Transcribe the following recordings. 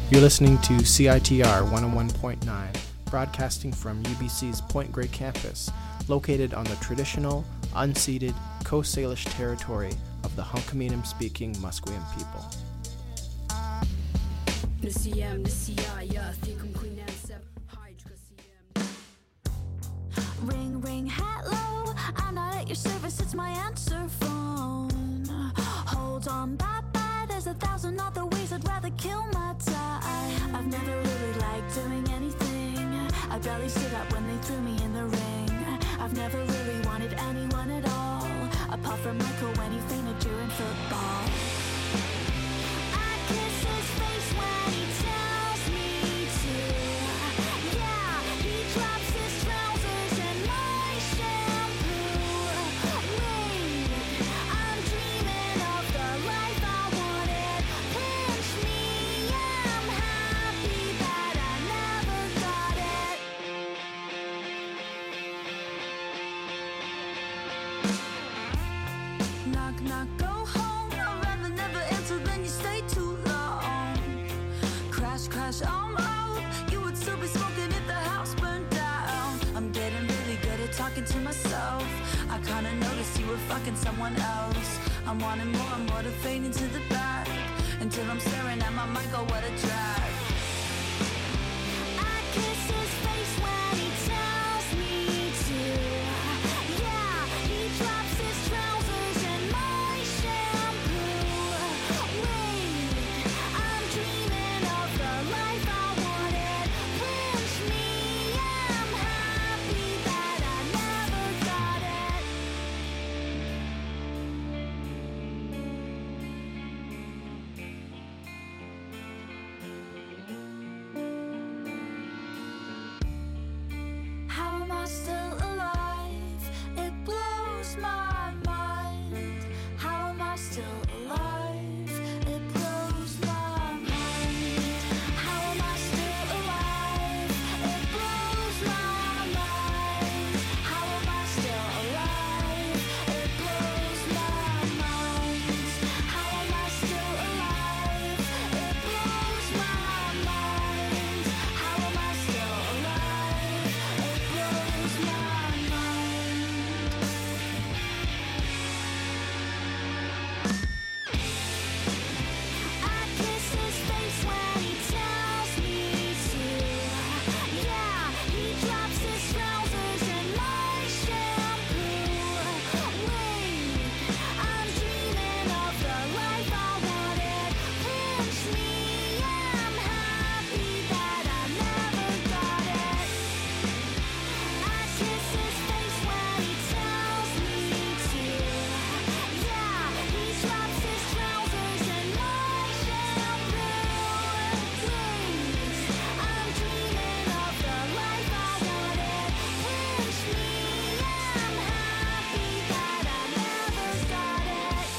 You're listening to CITR 101.9, broadcasting from UBC's Point Grey campus, located on the traditional, unceded Coast Salish territory of the Hunkaminam-speaking Musqueam people. Ring, ring, hello, I'm not at your service, it's my answer phone. Hold on, bye-bye, there's 1,000 other ways I'd rather kill my time. I've never really liked doing anything, I barely stood up when they threw me in the ring. I've never really wanted anyone at all, apart from Michael when he fainted during football. I kiss his face when he tells me to. Yeah, he drops his trousers in my shampoo. Wait, I'm dreaming of the life I wanted. Pinch me, I'm happy that I never got it. Knock, knock, go home. I'd rather never answer than you stay too long. Crash, crash, I'm out. You would still be smoking if the house burned down. I'm getting really good at talking to myself. I kinda noticed you were fucking someone else. I'm wanting more and more to fade into the back, until I'm staring at my mic, oh what a drag. I kiss his face when he tells me to. Yeah, he drops his trousers in my shampoo. Wait, I'm dreaming of the life I wanted. Pinch me, I'm happy that I never got it. How am I still alive? It blows my mind. How am I still alive? It blows my mind. How am I still alive? It blows my mind. How am I still alive? It blows my mind. How am I still alive? It blows my mind. How am I still alive? It blows my mind. I kiss his face when he tells me to. Yeah, he drops his trousers in my shampoo. Wait, I'm dreaming of the life I wanted. Pinch me, I'm happy that I never got it. I kiss his face when he tells me to. Yeah, he drops his trousers in my shampoo. Please, I'm dreaming of the life I wanted. Pinch me, I'm happy that I never got it.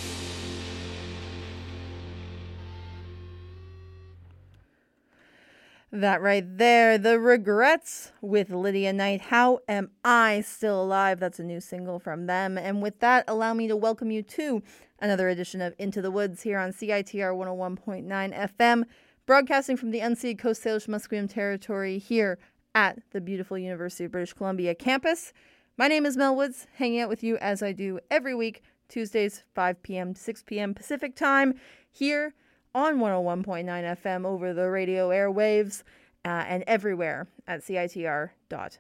That right there, The Regrets with Lydia Knight. How Am I Still Alive? That's a new single from them. And with that, allow me to welcome you to another edition of Into the Woods here on CITR 101.9 FM, broadcasting from the unceded Coast Salish Musqueam territory here at the beautiful University of British Columbia campus. My name is Mel Woods, hanging out with you as I do every week, Tuesdays, 5 p.m. to 6 p.m. Pacific time, here on 101.9 FM over the radio airwaves and everywhere at CITR.ca.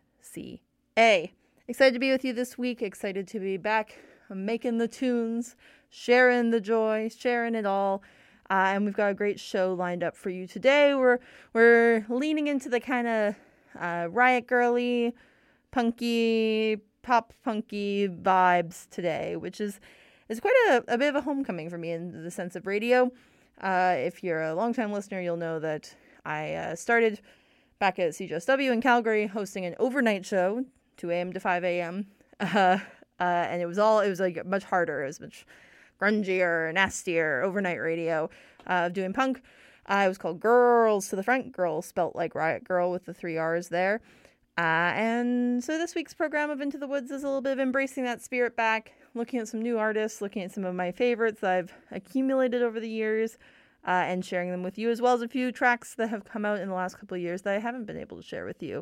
Excited to be with you this week. Excited to be back making the tunes, sharing the joy, sharing it all. And we've got a great show lined up for you today. We're leaning into the kind of riot girly, punky, pop punky vibes today, which is quite a bit of a homecoming for me in the sense of radio. If you're a longtime listener, you'll know that I started back at CJSW in Calgary hosting an overnight show, 2 a.m. to 5 a.m. And it was like much harder. It was much grungier, nastier overnight radio doing punk. It was called Girls to the Front. Girl spelt like Riot Girl with the 3 R's there. And so this week's program of Into the Woods is a little bit of embracing that spirit back, looking at some new artists, looking at some of my favorites I've accumulated over the years, and sharing them with you, as well as a few tracks that have come out in the last couple of years that I haven't been able to share with you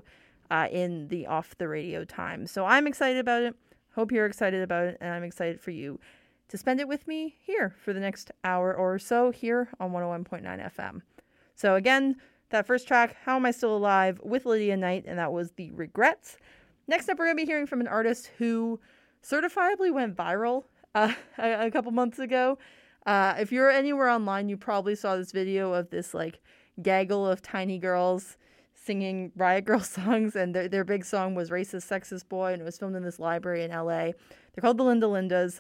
in the off the radio time. So I'm excited about it. Hope you're excited about it, and I'm excited for you to spend it with me here for the next hour or so here on 101.9 FM. So again, that first track, How Am I Still Alive, with Lydia Knight, and that was The Regrets. Next up, we're going to be hearing from an artist who certifiably went viral a couple months ago. If you're anywhere online, you probably saw this video of this like gaggle of tiny girls singing Riot Girl songs, and their big song was Racist Sexist Boy, and it was filmed in this library in LA. They're called the Linda Lindas,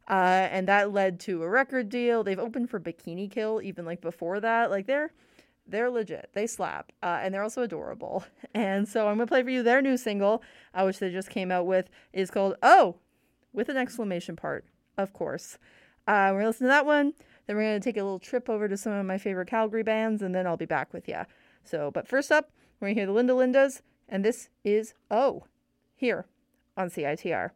and that led to a record deal. They've opened for Bikini Kill even like before that. Like they're legit. They slap, and they're also adorable. And so I'm gonna play for you their new single, which they just came out with, is called "Oh," with an exclamation part, of course. We're gonna listen to that one. Then we're gonna take a little trip over to some of my favorite Calgary bands, and then I'll be back with you. So, but first up, we're gonna hear the Linda Lindas, and this is "Oh" here on CITR.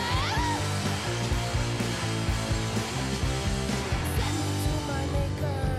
Send it to my maker.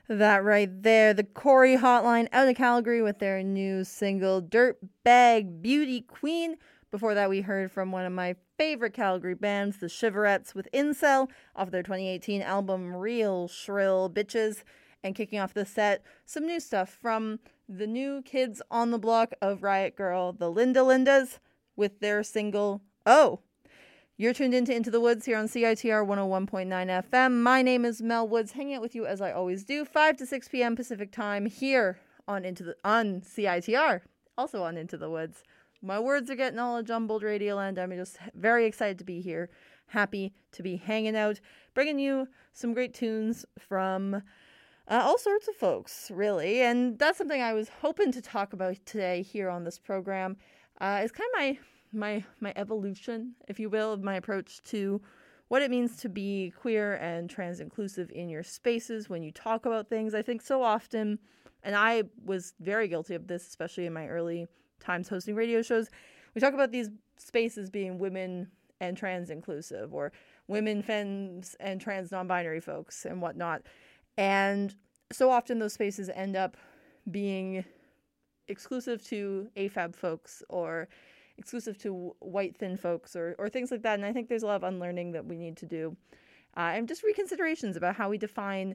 That right there, the Corey Hotline out of Calgary with their new single, Dirtbag Beauty Queen. Before that, we heard from one of my favorite Calgary bands, the Shiverettes, with Incel, off their 2018 album, Real Shrill Bitches. And kicking off the set, some new stuff from the new kids on the block of Riot Girl, the Linda Lindas, with their single, Oh. You're tuned Into the Woods here on CITR 101.9 FM. My name is Mel Woods, hanging out with you as I always do, 5 to 6 p.m. Pacific time here on CITR, also on Into the Woods. My words are getting all jumbled, Radioland. I'm just very excited to be here, happy to be hanging out, bringing you some great tunes from all sorts of folks, really. And that's something I was hoping to talk about today here on this program. It's kind of my evolution, if you will, of my approach to what it means to be queer and trans inclusive in your spaces when you talk about things. I think so often, and I was very guilty of this, especially in my early times hosting radio shows, we talk about these spaces being women and trans inclusive, or women, femmes, and trans non-binary folks and whatnot. And so often those spaces end up being exclusive to AFAB folks, or exclusive to white thin folks, or things like that. And I think there's a lot of unlearning that we need to do, and just reconsiderations about how we define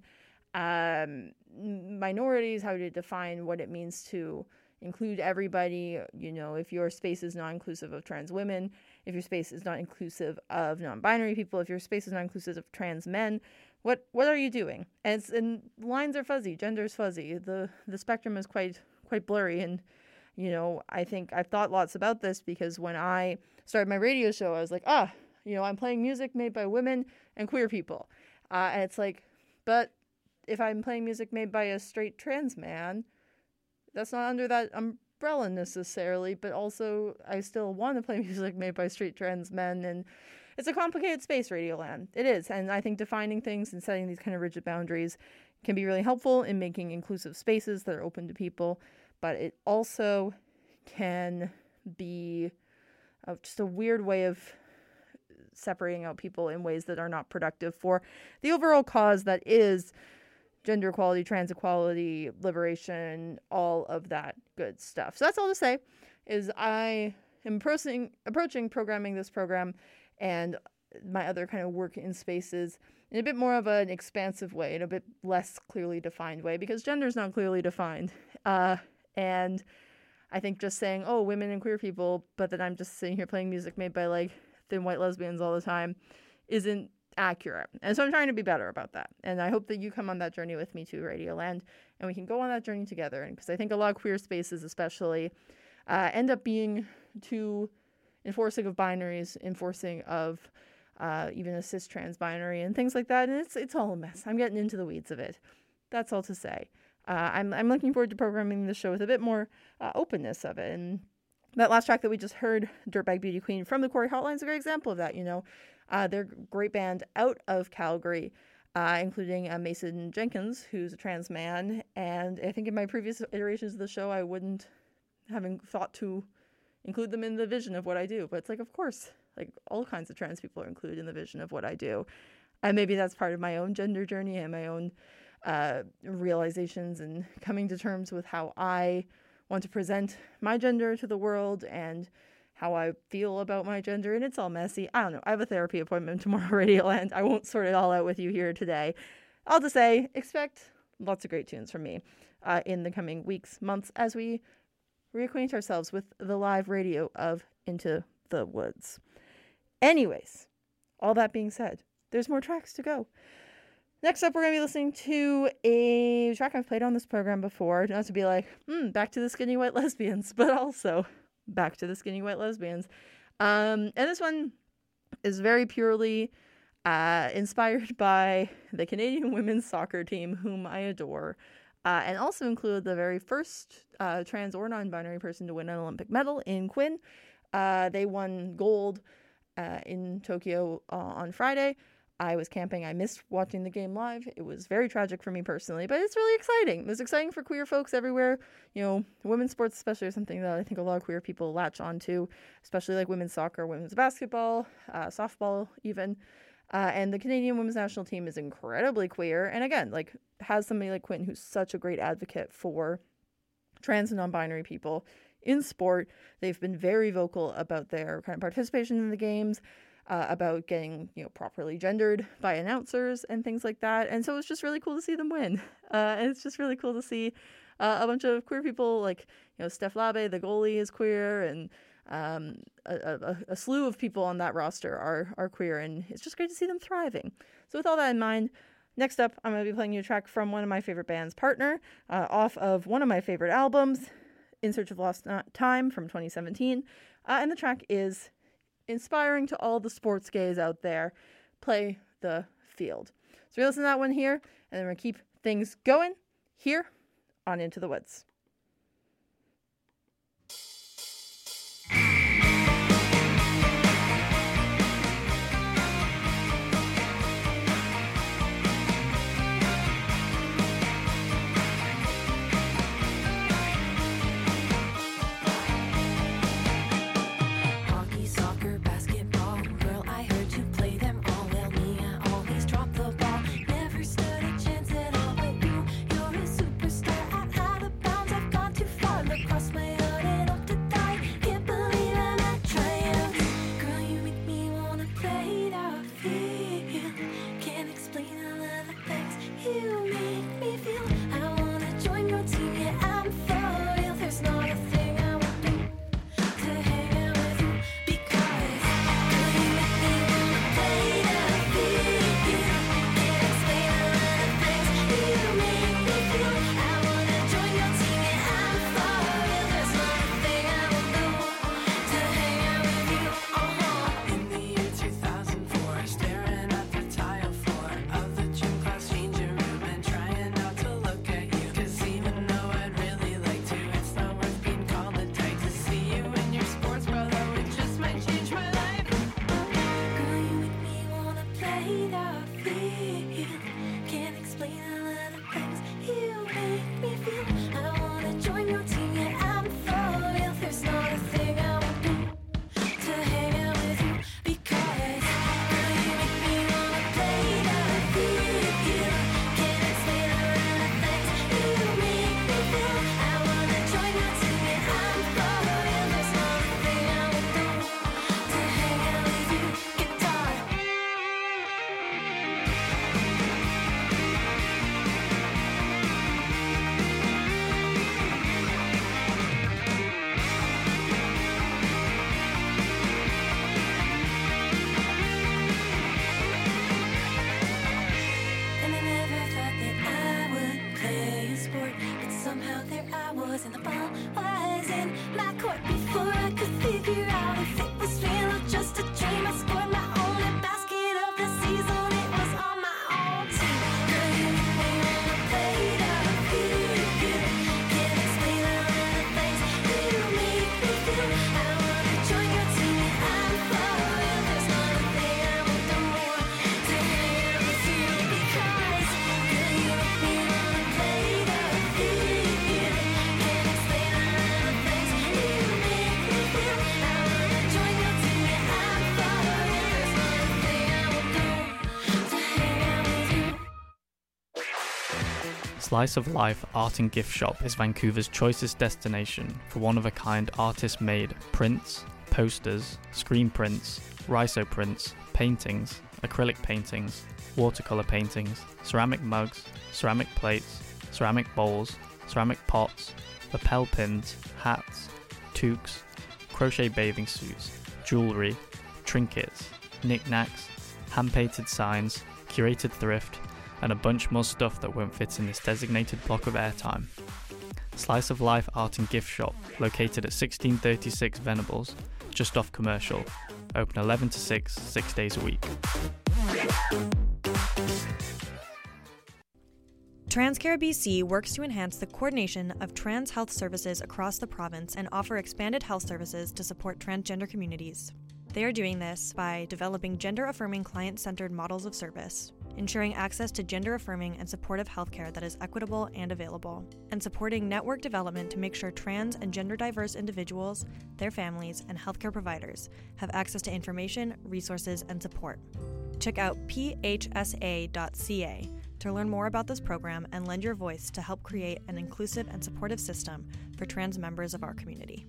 minorities, how to define what it means to include everybody. You know, if your space is not inclusive of trans women, if your space is not inclusive of non-binary people, if your space is not inclusive of trans men, what are you doing? And lines are fuzzy, gender is fuzzy, the spectrum is quite blurry. And you know, I think I've thought lots about this, because when I started my radio show, I was like, I'm playing music made by women and queer people. And it's like, but if I'm playing music made by a straight trans man, that's not under that umbrella necessarily, but also I still want to play music made by straight trans men. And it's a complicated space, Radioland. It is. And I think defining things and setting these kind of rigid boundaries can be really helpful in making inclusive spaces that are open to people. But it also can be just a weird way of separating out people in ways that are not productive for the overall cause that is gender equality, trans equality, liberation, all of that good stuff. So that's all to say is I am approaching programming this program and my other kind of work in spaces in a bit more of an expansive way, in a bit less clearly defined way, because gender is not clearly defined. And I think just saying, oh, women and queer people, but then I'm just sitting here playing music made by like thin white lesbians all the time isn't accurate. And so I'm trying to be better about that. And I hope that you come on that journey with me too, Radioland, and we can go on that journey together. And because I think a lot of queer spaces especially end up being too enforcing of binaries, enforcing of even a cis trans binary and things like that. And it's all a mess. I'm getting into the weeds of it. That's all to say. I'm looking forward to programming the show with a bit more openness of it. And that last track that we just heard, Dirtbag Beauty Queen from the Corey Hotline, is a great example of that. You know, they're a great band out of Calgary, including Mason Jenkins, who's a trans man. And I think in my previous iterations of the show, I wouldn't having thought to include them in the vision of what I do. But it's like, of course, like all kinds of trans people are included in the vision of what I do. And maybe that's part of my own gender journey and my own realizations and coming to terms with how I want to present my gender to the world and how I feel about my gender. And it's all messy. I don't know. I have a therapy appointment tomorrow, Radioland. I won't sort it all out with you here today. I'll just say, expect lots of great tunes from me in the coming weeks, months, as we reacquaint ourselves with the live radio of Into the Woods. Anyways, all that being said, there's more tracks to go. Next up, we're going to be listening to a track I've played on this program before, not to be like, back to the Skinny White Lesbians, but also back to the Skinny White Lesbians. And this one is very purely inspired by the Canadian women's soccer team, whom I adore, and also include the very first trans or non-binary person to win an Olympic medal in Quinn. They won gold in Tokyo on Friday. I was camping. I missed watching the game live. It was very tragic for me personally, but it's really exciting. It was exciting for queer folks everywhere. You know, women's sports especially is something that I think a lot of queer people latch onto, especially like women's soccer, women's basketball, softball even. And the Canadian women's national team is incredibly queer. And again, like, has somebody like Quinn who's such a great advocate for trans and non-binary people in sport. They've been very vocal about their kind of participation in the games, about getting, properly gendered by announcers and things like that. And so it's just really cool to see them win. And it's just really cool to see a bunch of queer people, like, Steph Labe, the goalie, is queer, and a slew of people on that roster are queer, and it's just great to see them thriving. So with all that in mind, next up, I'm going to be playing you a track from one of my favorite bands, Partner, off of one of my favorite albums, In Search of Lost Time from 2017. And the track is inspiring to all the sports gays out there. Play the Field. So we listen to that one here, and then we're going to keep things going here on Into the Woods. Slice of Life Art and Gift Shop is Vancouver's choicest destination for one-of-a-kind artist-made prints, posters, screen prints, rhizo prints, paintings, acrylic paintings, watercolor paintings, ceramic mugs, ceramic plates, ceramic bowls, ceramic pots, lapel pins, hats, toques, crochet bathing suits, jewellery, trinkets, knickknacks, hand-painted signs, curated thrift, and a bunch more stuff that won't fit in this designated block of airtime. Slice of Life Art and Gift Shop, located at 1636 Venables, just off Commercial, open 11 to 6 days a week. TransCare BC works to enhance the coordination of trans health services across the province and offer expanded health services to support transgender communities. They are doing this by developing gender-affirming client-centered models of service, ensuring access to gender-affirming and supportive healthcare that is equitable and available, and supporting network development to make sure trans and gender-diverse individuals, their families, and healthcare providers have access to information, resources, and support. Check out phsa.ca to learn more about this program and lend your voice to help create an inclusive and supportive system for trans members of our community.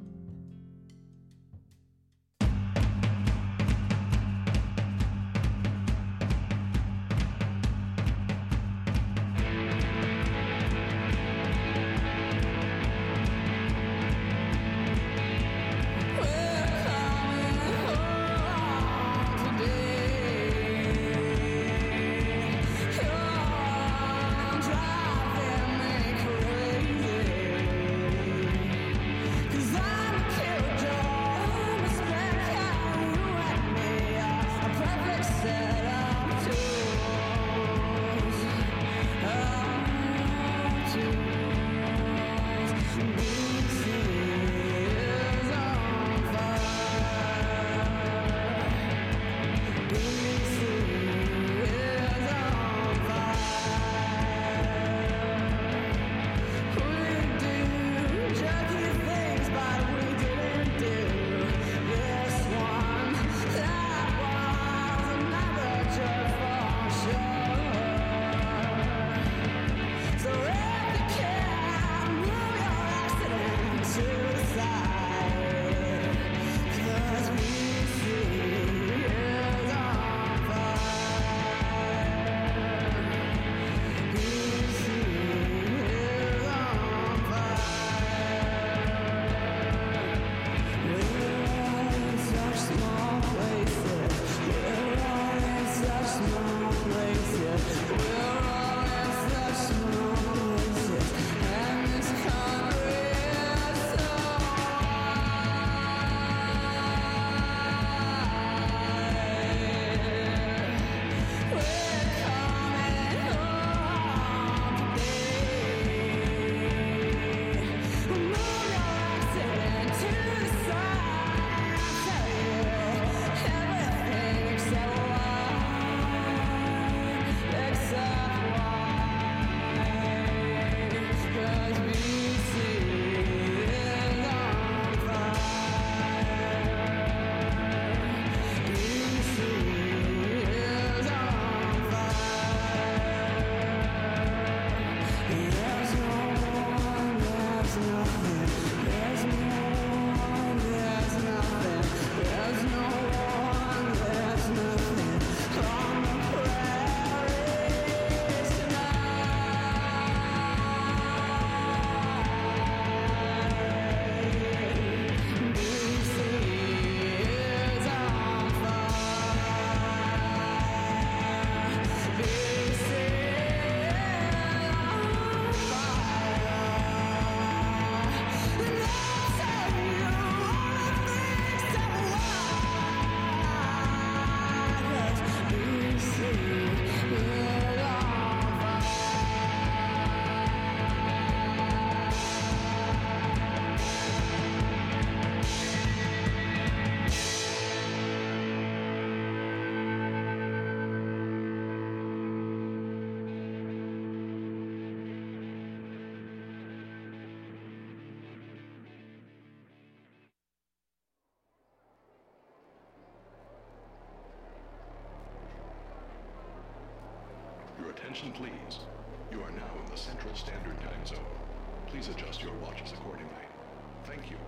Attention please. You are now in the Central Standard Time Zone. Please adjust your watches accordingly. Thank you.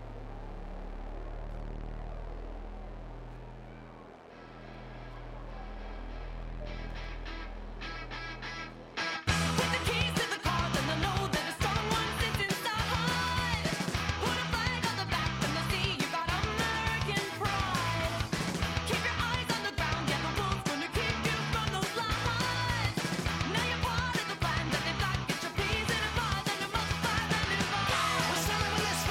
We're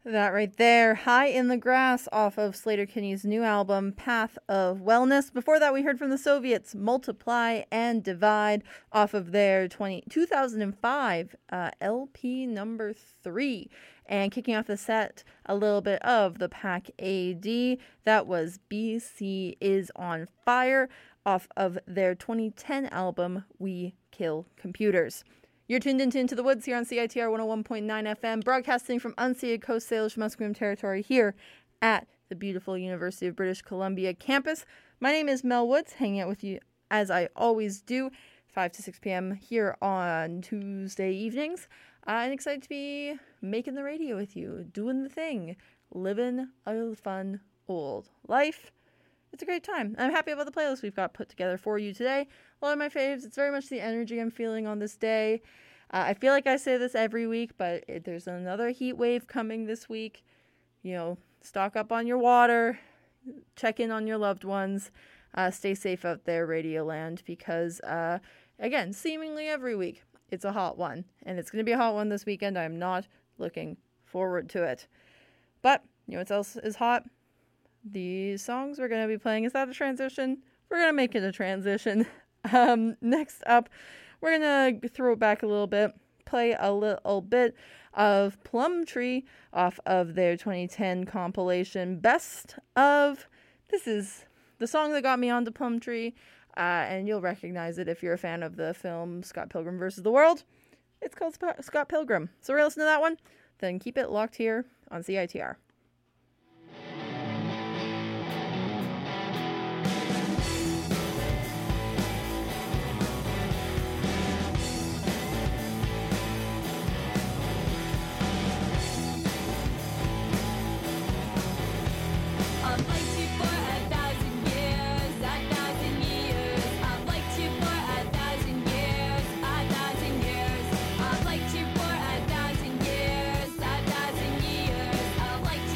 That right there, High in the Grass off of Sleater-Kinney's new album, Path of Wellness. Before that, we heard from the Soviets, Multiply and Divide off of their 2005 LP number 3. And kicking off the set, a little bit of the Pack AD. That was BC is on Fire off of their 2010 album, We Kill Computers. You're tuned into the Woods here on CITR 101.9 FM, broadcasting from unceded Coast Salish Musqueam territory here at the beautiful University of British Columbia campus. My name is Mel Woods, hanging out with you as I always do, 5 to 6 p.m. here on Tuesday evenings. And excited to be making the radio with you, doing the thing, living a fun old life. It's a great time. I'm happy about the playlist we've got put together for you today. A lot of my faves. It's very much the energy I'm feeling on this day. I feel like I say this every week, but there's another heat wave coming this week. You know, stock up on your water, check in on your loved ones, stay safe out there, Radioland, because, again, seemingly every week, it's a hot one. And it's going to be a hot one this weekend. I'm not looking forward to it. But, you know what else is hot? The songs we're going to be playing. Is that a transition? We're going to make it a transition. Next up, we're going to throw it back a little bit, play a little bit of Plumtree off of their 2010 compilation Best Of. This is the song that got me onto Plumtree, and you'll recognize it if you're a fan of the film Scott Pilgrim vs. the World. It's called Scott Pilgrim. So we're listening to that one. Then keep it locked here on CITR. I've liked you for 1,000 years.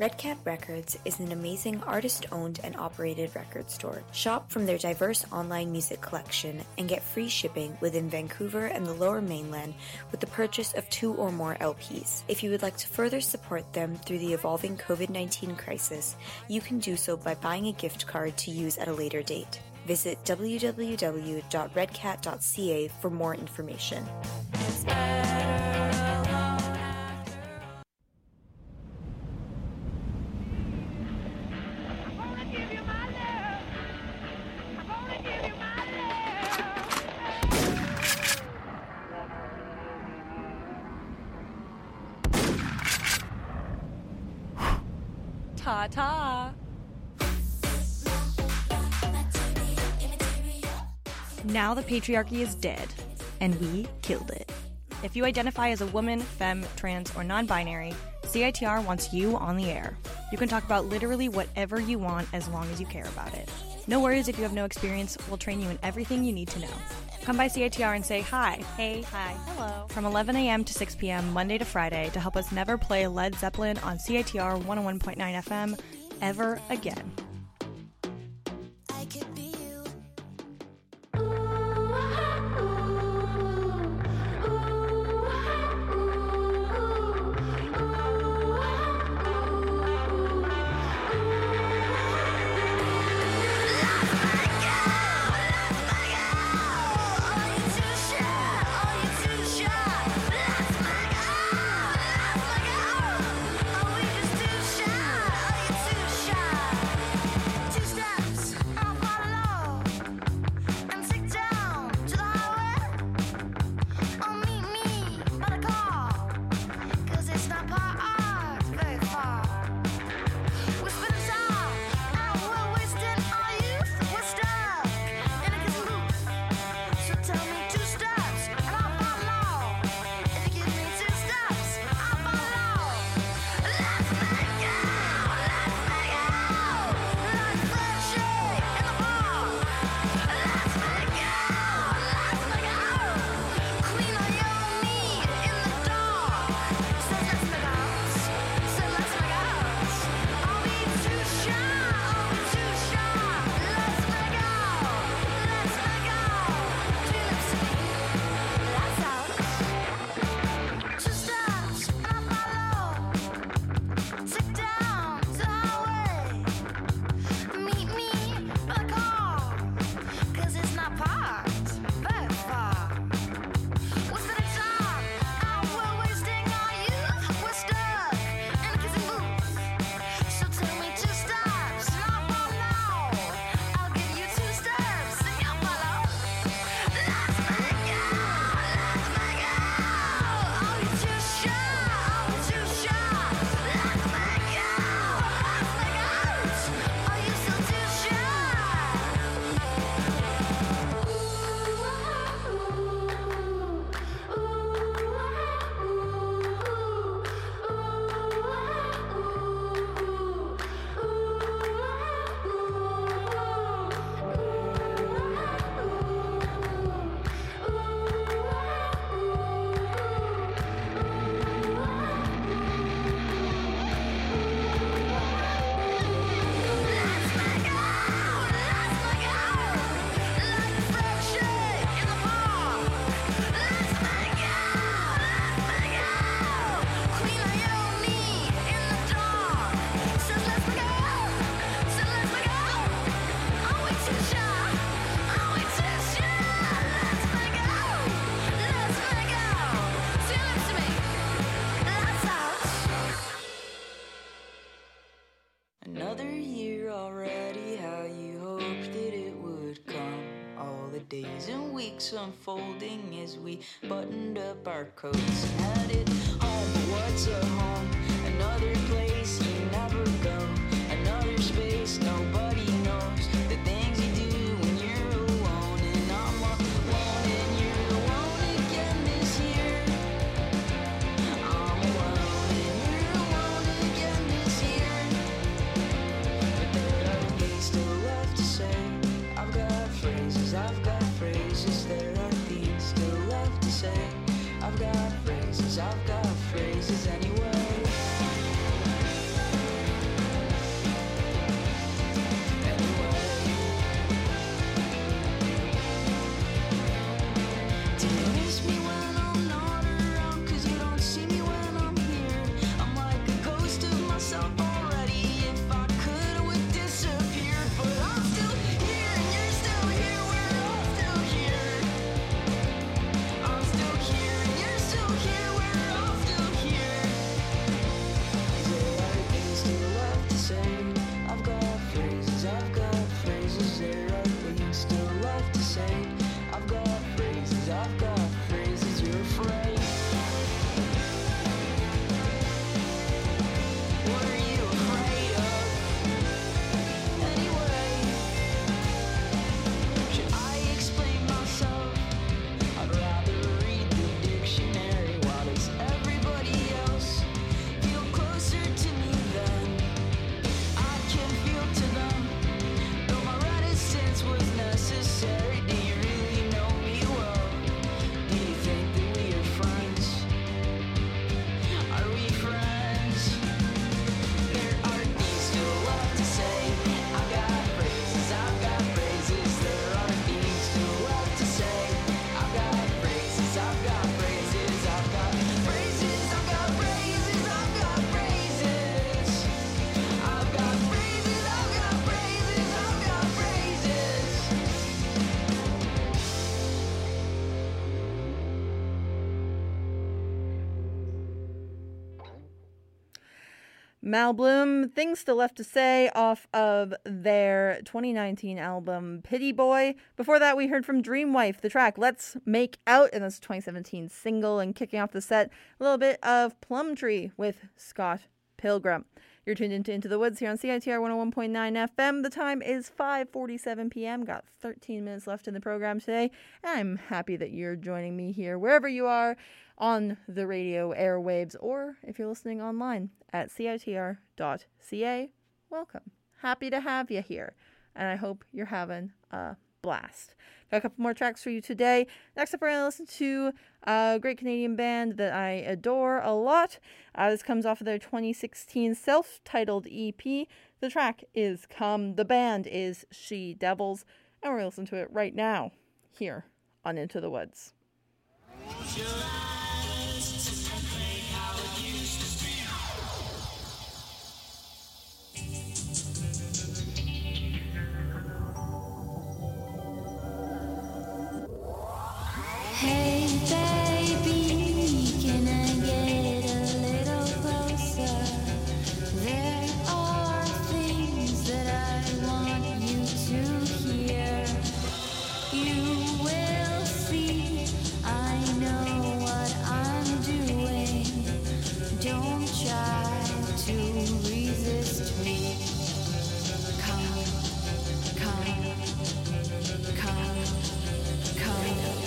Red Cat Records is an amazing artist-owned and operated record store. Shop from their diverse online music collection and get free shipping within Vancouver and the Lower Mainland with the purchase of 2 or more LPs. If you would like to further support them through the evolving COVID-19 crisis, you can do so by buying a gift card to use at a later date. Visit www.redcat.ca for more information. Ta-ta! Now the patriarchy is dead, and we killed it. If you identify as a woman, femme, trans, or non-binary, CITR wants you on the air. You can talk about literally whatever you want as long as you care about it. No worries if you have no experience, we'll train you in everything you need to know. Come by CITR and say hi, hey, hi, hello, from 11 a.m. to 6 p.m. Monday to Friday to help us never play Led Zeppelin on CITR 101.9 FM ever again. I could be you. Another year already, how you hoped that it would come. All the days and weeks unfolding as we buttoned up our coats and had it home. But what's a home? Another place you never go. Another space nobody knows. The things you do when you're alone. And I'm alone and you're alone again this year. I'm alone and you're alone again this year. But there are things still left to say. I've got phrases there are things still left to say. I've got phrases anyway. Mal Bloom, Things Still Left to Say, off of their 2019 album Pity Boy. Before that, we heard from Dreamwife, the track Let's Make Out, and that's a 2017 single. And kicking off the set, a little bit of Plumtree with Scott Pilgrim. You're tuned into the Woods here on CITR 101.9 FM. The time is 5:47 p.m. Got 13 minutes left in the program today. And I'm happy that you're joining me here, wherever you are, on the radio airwaves, or if you're listening online at CITR.ca. Welcome. Happy to have you here. And I hope you're having a blast. Got a couple more tracks for you today. Next up, we're going to listen to a great Canadian band that I adore a lot. This comes off of their 2016 self-titled EP. The track is Come. The band is She Devils. And we're going to listen to it right now here on Into the Woods. Hey baby, can I get a little closer? There are things that I want you to hear. You will see, I know what I'm doing. Don't try to resist me. Come, come, come, come.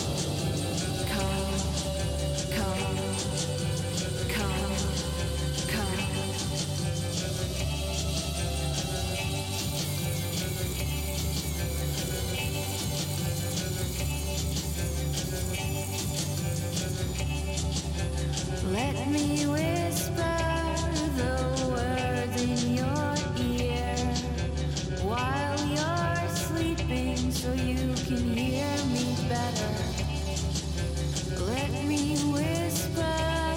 Let me whisper the words in your ear while you're sleeping so you can hear me better. Let me whisper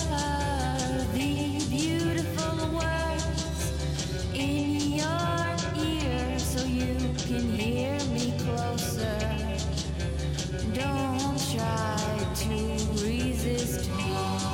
the beautiful words in your ear so you can hear me closer. Don't try to resist me.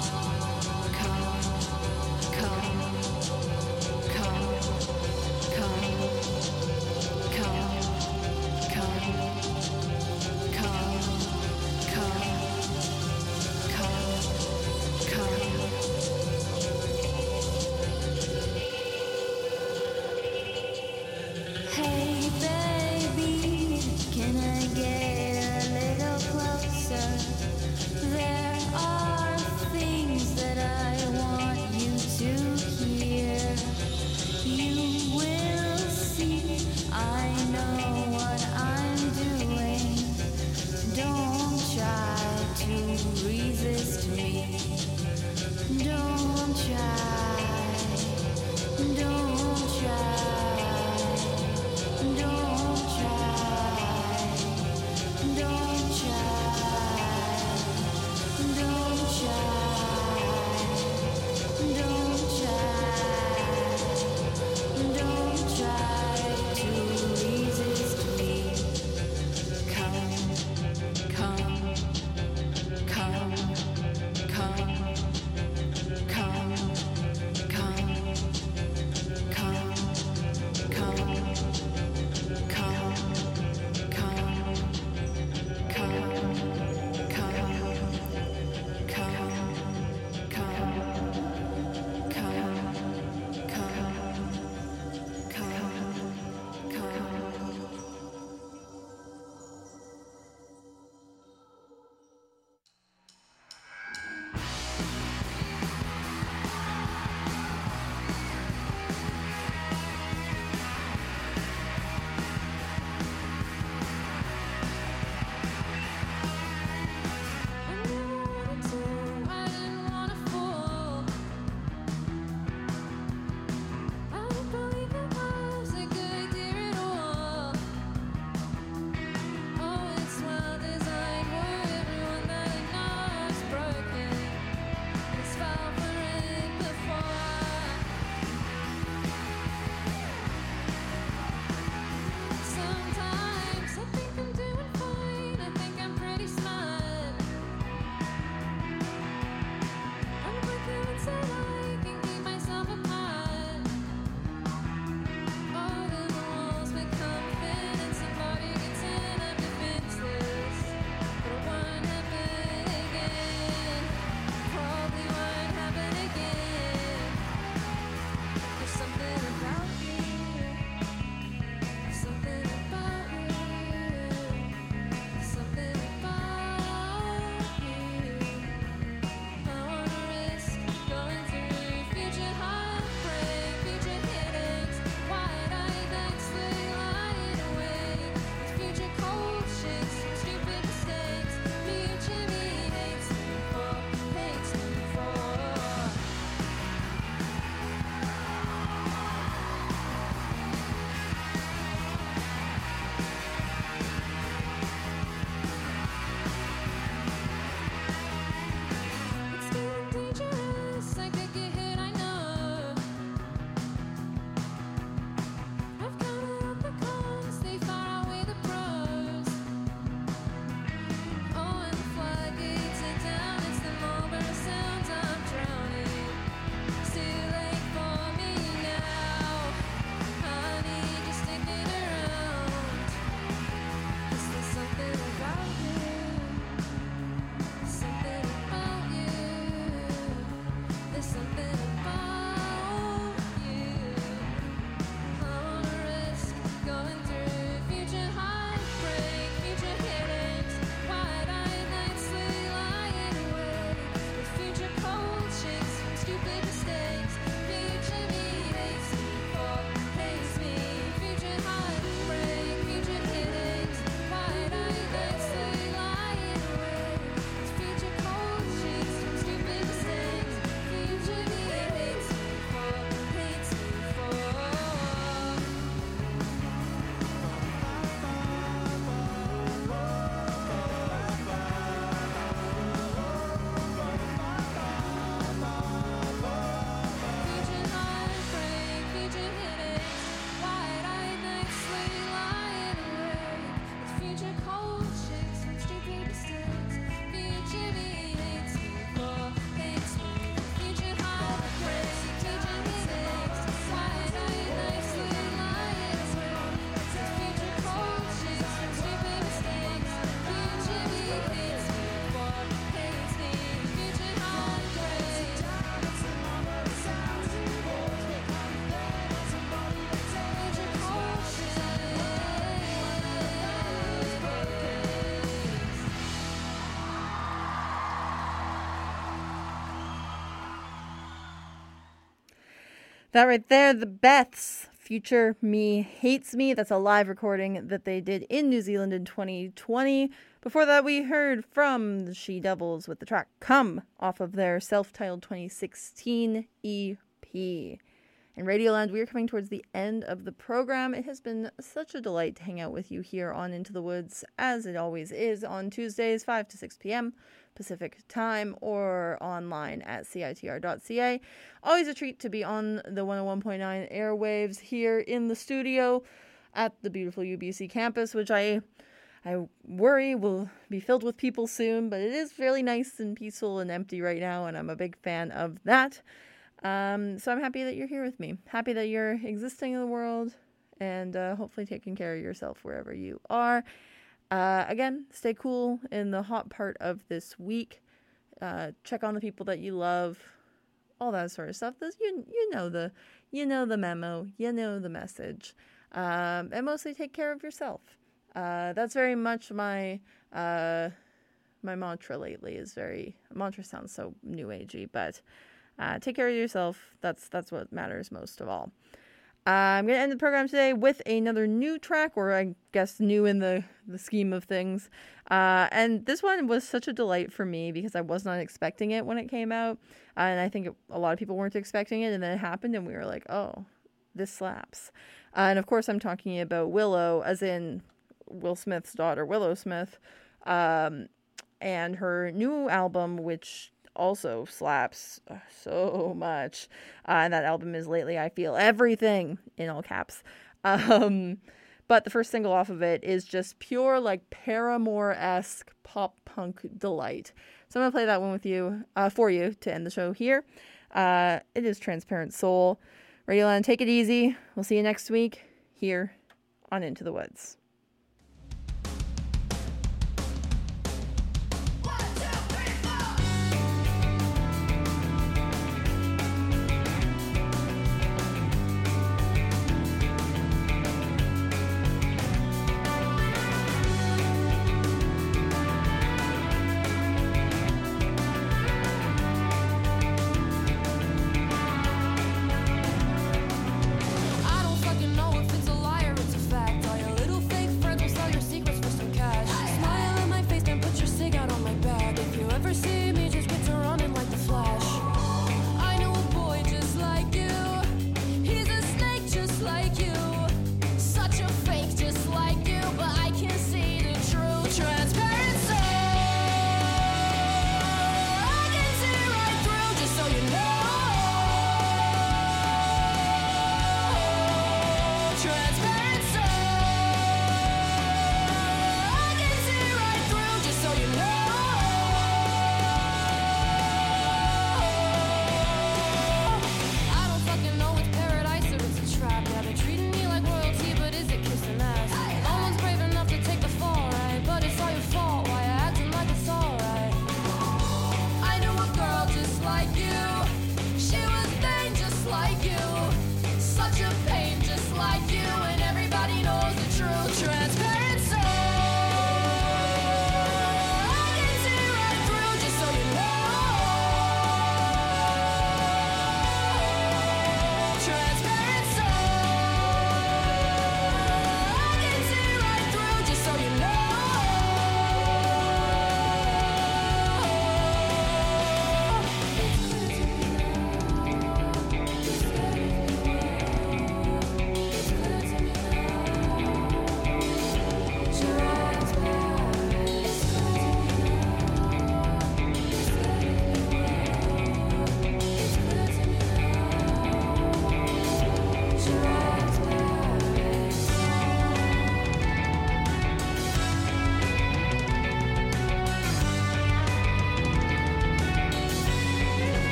Hey baby, can I get a little closer? There That right there, the Beths, Future Me Hates Me. That's a live recording that they did in New Zealand in 2020. Before that, we heard from the She Devils with the track Come off of their self-titled 2016 EP. In Radioland, we are coming towards the end of the program. It has been such a delight to hang out with you here on Into the Woods, as it always is on Tuesdays, 5 to 6 p.m. Pacific time, or online at CITR.ca. Always a treat to be on the 101.9 airwaves here in the studio at the beautiful UBC campus, which I worry will be filled with people soon, but it is fairly nice and peaceful and empty right now, and I'm a big fan of that. So I'm happy that you're here with me. Happy that you're existing in the world, and hopefully taking care of yourself wherever you are. Again, stay cool in the hot part of this week. Check on the people that you love, all that sort of stuff. You know the memo, you know the message, and mostly take care of yourself. That's very much my mantra lately. Mantra sounds so new agey, but take care of yourself. That's what matters most of all. I'm going to end the program today with another new track, or I guess new in the scheme of things. And this one was such a delight for me because I was not expecting it when it came out. And I think a lot of people weren't expecting it. And then it happened and we were like, oh, this slaps. And of course, I'm talking about Willow, as in Will Smith's daughter, Willow Smith, and her new album, which also slaps so much. And that album is Lately I Feel Everything, in all caps. But the first single off of it is just pure, like, Paramore-esque pop punk delight. So I'm going to play that one with you, for you, to end the show here. It is Transparent Soul. Radioland, take it easy. We'll see you next week here on Into the Woods.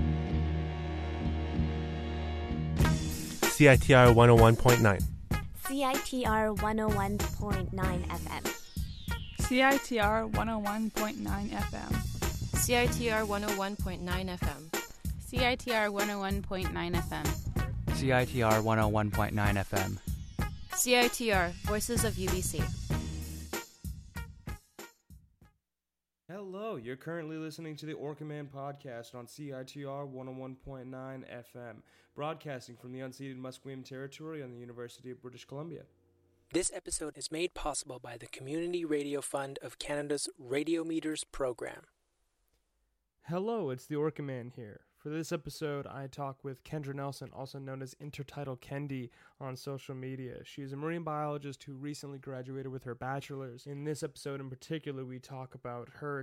CITR 101.9. CITR 101.9 FM. CITR 101.9 FM. CITR 101.9 FM. CITR 101.9 FM. CITR 101.9 FM. CITR, Voices of UBC. Hello, you're currently listening to the Orca Man podcast on CITR 101.9 FM, broadcasting from the unceded Musqueam territory on the University of British Columbia. This episode is made possible by the Community Radio Fund of Canada's Radiometers program. Hello, it's the Orca Man here. For this episode, I talk with Kendra Nelson, also known as Intertidal Kendi, on social media. She is a marine biologist who recently graduated with her bachelor's. In this episode in particular, we talk about her